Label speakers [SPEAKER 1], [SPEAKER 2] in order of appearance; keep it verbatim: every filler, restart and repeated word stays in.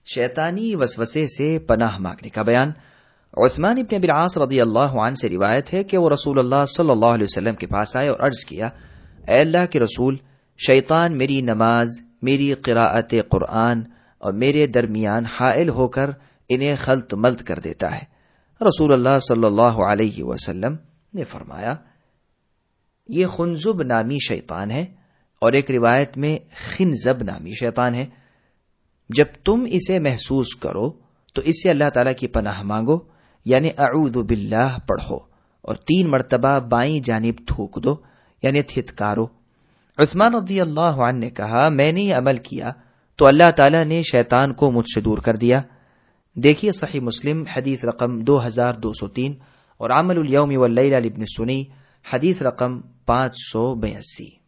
[SPEAKER 1] शैतानी वसवसे से पनाह मांगने का बयान। उस्मान इब्न अबी आस रदियल्लाहु अन्हु से रिवायत है कि वो रसूलुल्लाह सल्लल्लाहु अलैहि वसल्लम के पास आए और अर्ज किया, ऐ अल्लाह के रसूल, शैतान मेरी नमाज, मेरी क़िराअत कुरान और मेरे दरमियान हाइल होकर इन्हें खल्त मल्त कर देता है। रसूलुल्लाह सल्लल्लाहु अलैहि वसल्लम ने फरमाया, ये खुनजुब नामी शैतान है और एक रिवायत में खिनजब नामी शैतान है। जब तुम इसे महसूस करो तो इससे अल्लाह ताला की पनाह मांगो, यानी अऊज़ु बिल्लाह पढ़ो और तीन मर्तबा बाईं जानिब थूक दो, यानी थितकारो। उस्मान रज़ियल्लाहु अन्हु ने कहा, मैंने ये अमल किया तो अल्लाह ताला ने शैतान को मुझसे दूर कर दिया। देखिए सही मुस्लिम हदीस रकम दो हजार दो सौ तीन और अमलुल यौमि वल लैला लिब्न सुनी हदीस रकम पाँच सौ बयासी।